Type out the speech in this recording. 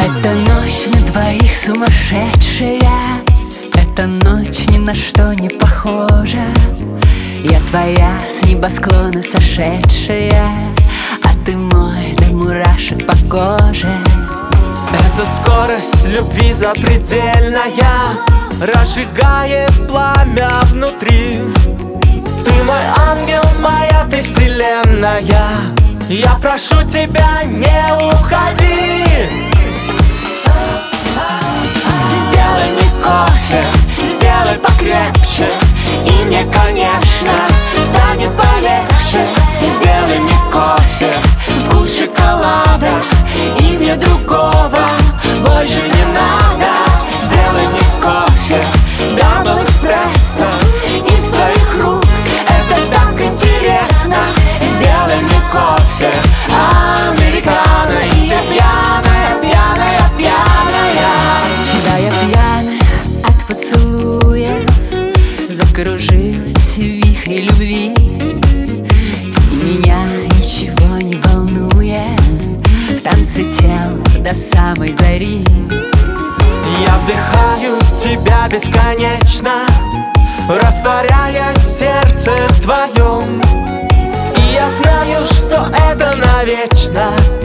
Эта ночь на двоих сумасшедшая, эта ночь ни на что не похожа. Я твоя с небосклона сошедшая, а ты мой до мурашек по коже. Эта скорость любви запредельная разжигает пламя внутри. Ты мой ангел, моя ты вселенная. Я прошу тебя, не уходи. Сделай мне кофе, сделай покрепче, и мне, конечно, станет полегче. Сделай мне кофе, вкус шоколада, и мне другого больше не надо. Сделай мне кофе, дабл эспрессо из твоих рук, это так интересно. Сделай мне кофе, американо, и я пьяная, пьяная, пьяная. Да, я пьяная от поцелуев, закружилась в вихре любви, и меня ничего не волнует, в танце тел до самой зари. Я вдыхаю тебя бесконечно, растворяясь в сердце твоем. И я знаю, что это навечно.